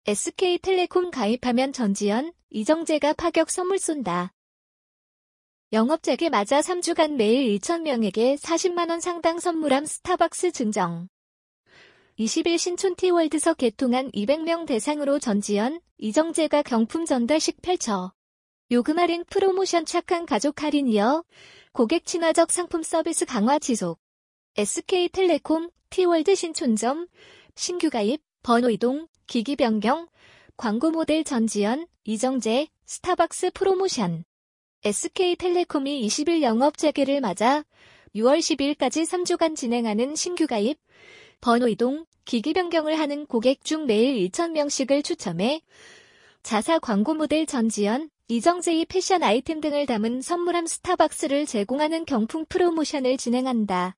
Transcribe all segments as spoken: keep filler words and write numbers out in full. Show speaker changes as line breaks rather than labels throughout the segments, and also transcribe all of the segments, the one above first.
에스케이텔레콤 가입하면 전지현, 이정재가 파격 선물 쏜다. 영업재개 맞아 삼 주간 매일 천 명에게 사십만 원 상당 선물함 스타벅스 증정. 이십 일 신촌티월드석 개통한 이백 명 대상으로 전지현, 이정재가 경품 전달식 펼쳐 요금 할인 프로모션 착한 가족 할인 이어 고객 친화적 상품 서비스 강화 지속. 에스케이텔레콤, 티월드 신촌점, 신규 가입, 번호 이동, 기기 변경, 광고 모델 전지현, 이정재, 스타벅스 프로모션. 에스케이텔레콤이 이십 일 영업 재개를 맞아 유월 십이일까지 삼 주간 진행하는 신규 가입, 번호 이동, 기기 변경을 하는 고객 중 매일 천 명씩을 추첨해 자사 광고 모델 전지현, 이정재의 패션 아이템 등을 담은 선물함 스타벅스를 제공하는 경품 프로모션을 진행한다.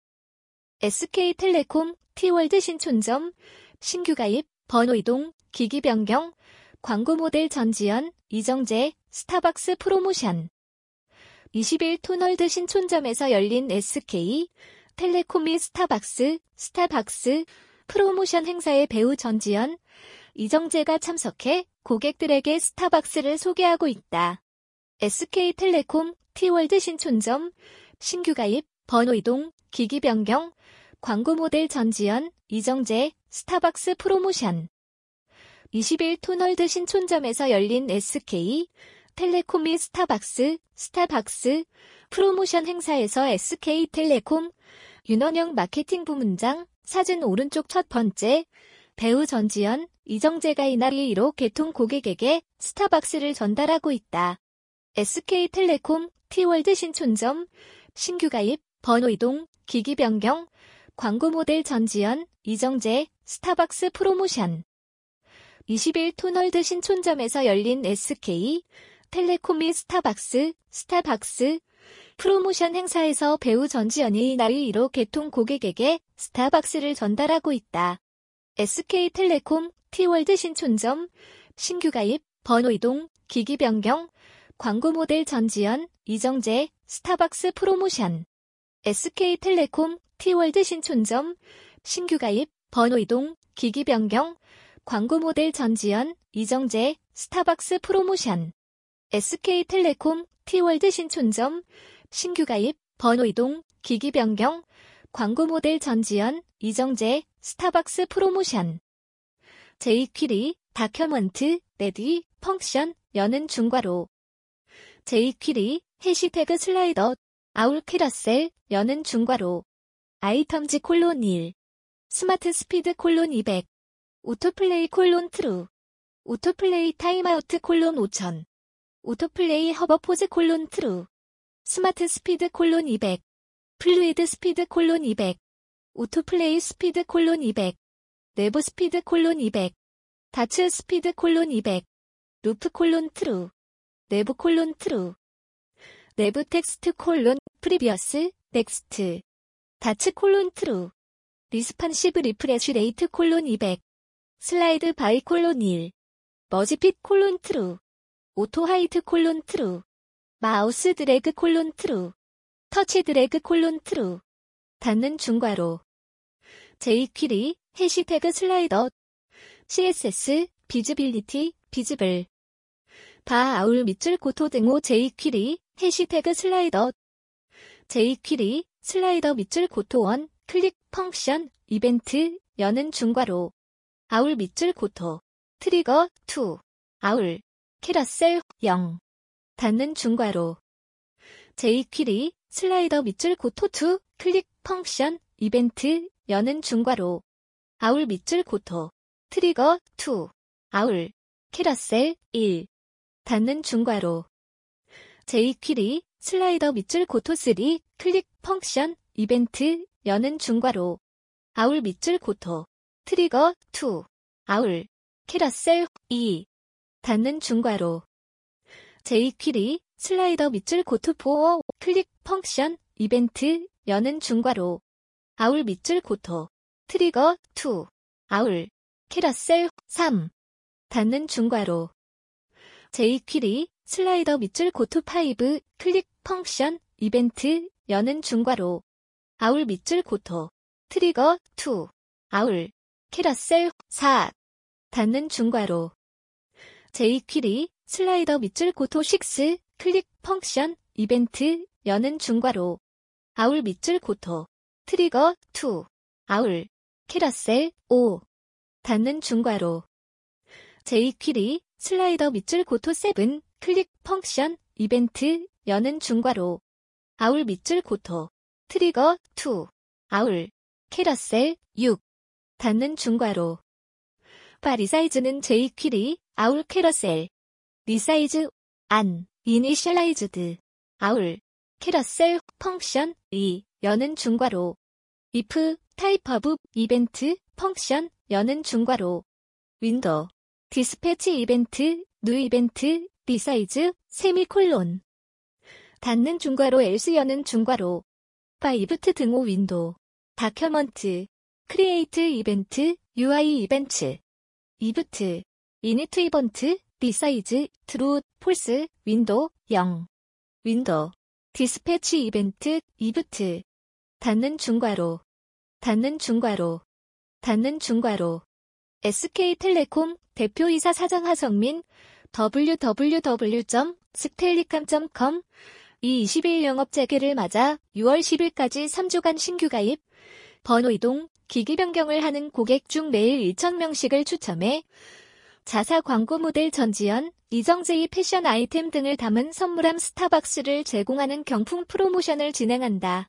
에스케이텔레콤, 티월드 신촌점, 신규 가입, 번호 이동, 기기 변경, 광고 모델 전지현, 이정재, 스타벅스 프로모션. 이십 일 토널드 신촌점에서 열린 에스케이텔레콤이 스타벅스, 스타벅스 프로모션 행사에 배우 전지현, 이정재가 참석해 고객들에게 스타벅스를 소개하고 있다. 에스케이텔레콤, 티월드 신촌점, 신규 가입, 번호 이동, 기기 변경, 광고 모델 전지현, 이정재, 스타벅스 프로모션. 이십 일 토널드 신촌점에서 열린 에스케이텔레콤이 스타벅스, 스타벅스 프로모션 행사에서 에스케이텔레콤 윤원영 마케팅 부문장, 사진 오른쪽 첫 번째, 배우 전지현, 이정재가 이날 일 호 개통 고객에게 스타벅스를 전달하고 있다. 에스케이텔레콤, 티월드 신촌점, 신규 가입, 번호 이동, 기기 변경, 광고 모델 전지현, 이정재, 스타벅스 프로모션. 이십 일 토널드 신촌점에서 열린 에스케이텔레콤이 스타벅스, 스타벅스 프로모션 행사에서 배우 전지현이 이날 일 호 개통 고객에게 스타벅스를 전달하고 있다. 에스케이텔레콤, 티월드 신촌점, 신규 가입, 번호 이동, 기기 변경, 광고 모델 전지현, 이정재, 스타벅스 프로모션. 에스케이텔레콤, 티월드 신촌점, 신규 가입, 번호 이동, 기기 변경, 광고 모델 전지현, 이정재, 스타벅스 프로모션. 에스케이텔레콤, 티월드 신촌점, 신규 가입, 번호 이동, 기기 변경, 광고 모델 전지현, 이정재, 스타벅스 프로모션. 제이퀴리, 다큐먼트, 레디, 펑션, 여는 중괄호. 제이퀴리, 해시태그 슬라이더, 아울 캐러셀, 여는 중괄호. 아이텀즈 콜론 일. 스마트 스피드 콜론 이백. 오토플레이 콜론 트루. 오토플레이 타임아우트 콜론 오천. 오토플레이 허버포즈 콜론 트루. 스마트 스피드 콜론 이백. 플루이드 스피드 콜론 이백. 오토플레이 스피드 콜론 이백. 내부 스피드 콜론 이백. 다츠 스피드 콜론 이백. 루프 콜론 트루. 내부 콜론 트루. 내부 텍스트 콜론 프리비어스 넥스트. 다츠 콜론 트루. 리스판시브 리프레쉬 레이트 콜론 이백. 슬라이드 바이 콜론 일. 머지핏 콜론 트루. 오토 하이트 콜론 트루. 마우스 드래그 콜론 트루. 터치 드래그 콜론 트루. 닫는 중괄호. 제이퀴리, 해시태그 슬라이더. 씨에스에스, 비즈빌리티, 비즈블. 바 아울 밑줄 고토 등호 제이퀴리, 해시태그 슬라이더. 제이퀴리, 슬라이더 밑줄 고토 원, 클릭 펑션, 이벤트, 여는 중괄호. 아울 밑줄 고토. 트리거, 투. 아울. 캐러셀, 영. 닫는 중괄호. 제이퀴리, 슬라이더 밑줄 고토 투, 클릭 펑션, 이벤트, 여는 중괄호. 아울 밑줄 고토. 트리거, 투. 아울. 캐러셀, 일. 닫는 중괄호. 제이퀴리, 슬라이더 밑줄 고토 쓰리, 클릭 펑션, 이벤트, 여는 중괄호. 아울 밑줄 고토. 트리거, 투. 아울. 캐러셀, 이. 닫는 중괄호. 제이퀴리, 슬라이더 밑줄 고토 포, 클릭 펑션, 이벤트, 여는 중괄호. 아울 밑줄 고토. 트리거, 투. 아울. 캐러셀, 삼. 닫는 중괄호. 제이퀴리, 슬라이더 밑줄 고토 파이브, 클릭 펑션, 이벤트, 여는 중괄호. 아울 밑줄 고토. 트리거, 투. 아울. 캐러셀, 사. 닫는 중괄호. 제이퀴리, 슬라이더 밑줄 고토 육, 클릭 펑션, 이벤트, 여는 중괄호. 아울 밑줄 고토. 트리거 이, 아울, 캐러셀 오. 닫는 중괄호. 제이퀴리, 슬라이더 밑줄 고토 칠, 클릭 펑션, 이벤트, 여는 중괄호. 아울 밑줄 고토. 트리거 이, 아울, 캐러셀 육. 닫는 중괄호. 바 리사이즈는 제이퀴리, 아울 캐러셀. 리사이즈, 안, 이니셜라이즈드. 아울, 캐러셀, 펑션, 이, 여는 중괄호. if, 타입 오브, 이벤트, 펑션, 여는 중괄호. 윈도우, 디스패치 이벤트, 뉴 이벤트, 리사이즈, 세미콜론. 닫는 중괄호 else 여는 중괄호. 바 이브트 등호 윈도우. 다큐먼트, 크리에이트 이벤트, 유아이 이벤트. 이브트, 이니트 이번트, 리사이즈, 트루, 폴스, 윈도우, 영. 윈도우, 디스패치 이벤트, 이브트. 닫는 중괄호. 닫는 중괄호. 닫는 중괄호. 에스케이텔레콤 대표이사 사장 하성민 더블유 더블유 더블유 점 스텔리캄 점 컴 이 이십일 영업 재개를 맞아 유월 십일까지 삼 주간 신규 가입, 번호 이동, 기기 변경을 하는 고객 중 매일 천 명씩을 추첨해 자사 광고 모델 전지현, 이정재의 패션 아이템 등을 담은 선물함 스타박스를 제공하는 경품 프로모션을 진행한다.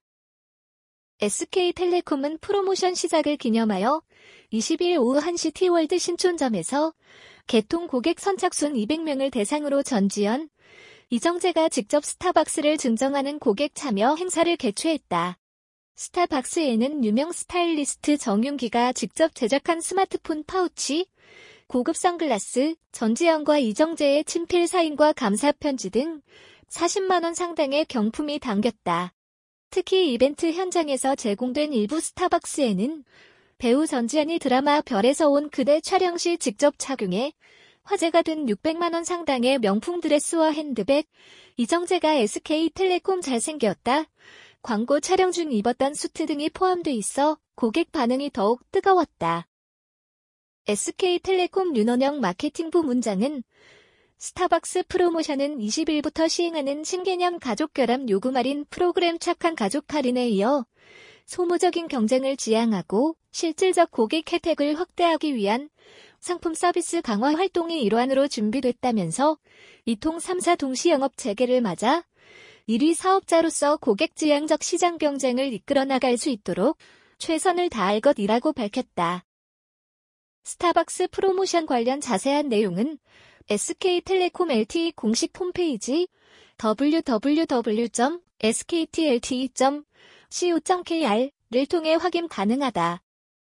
에스케이텔레콤은 프로모션 시작을 기념하여 이십일 오후 한 시 티월드 신촌점에서 개통 고객 선착순 이백 명을 대상으로 전지현, 이정재가 직접 스타박스를 증정하는 고객 참여 행사를 개최했다. 스타박스에는 유명 스타일리스트 정윤기가 직접 제작한 스마트폰 파우치, 고급 선글라스, 전지현과 이정재의 친필 사인과 감사 편지 등 사십만 원 상당의 경품이 담겼다. 특히 이벤트 현장에서 제공된 일부 스타박스에는 배우 전지현이 드라마 별에서 온 그대 촬영 시 직접 착용해 화제가 된 육백만 원 상당의 명품 드레스와 핸드백, 이정재가 에스케이텔레콤 잘생겼다, 광고 촬영 중 입었던 수트 등이 포함돼 있어 고객 반응이 더욱 뜨거웠다. 에스케이텔레콤 윤원영 마케팅부 문장은 스타벅스 프로모션은 이십 일부터 시행하는 신개념 가족 결합 요금 할인 프로그램 착한 가족 할인에 이어 소모적인 경쟁을 지향하고 실질적 고객 혜택을 확대하기 위한 상품 서비스 강화 활동의 일환으로 준비됐다면서 이통 삼 사 동시 영업 재개를 맞아 일 위 사업자로서 고객 지향적 시장 경쟁을 이끌어 나갈 수 있도록 최선을 다할 것이라고 밝혔다. 스타벅스 프로모션 관련 자세한 내용은 에스케이텔레콤 엘티이 공식 홈페이지 더블유 더블유 더블유 점 에스케이티엘티이 점 씨오 점 케이알을 통해 확인 가능하다.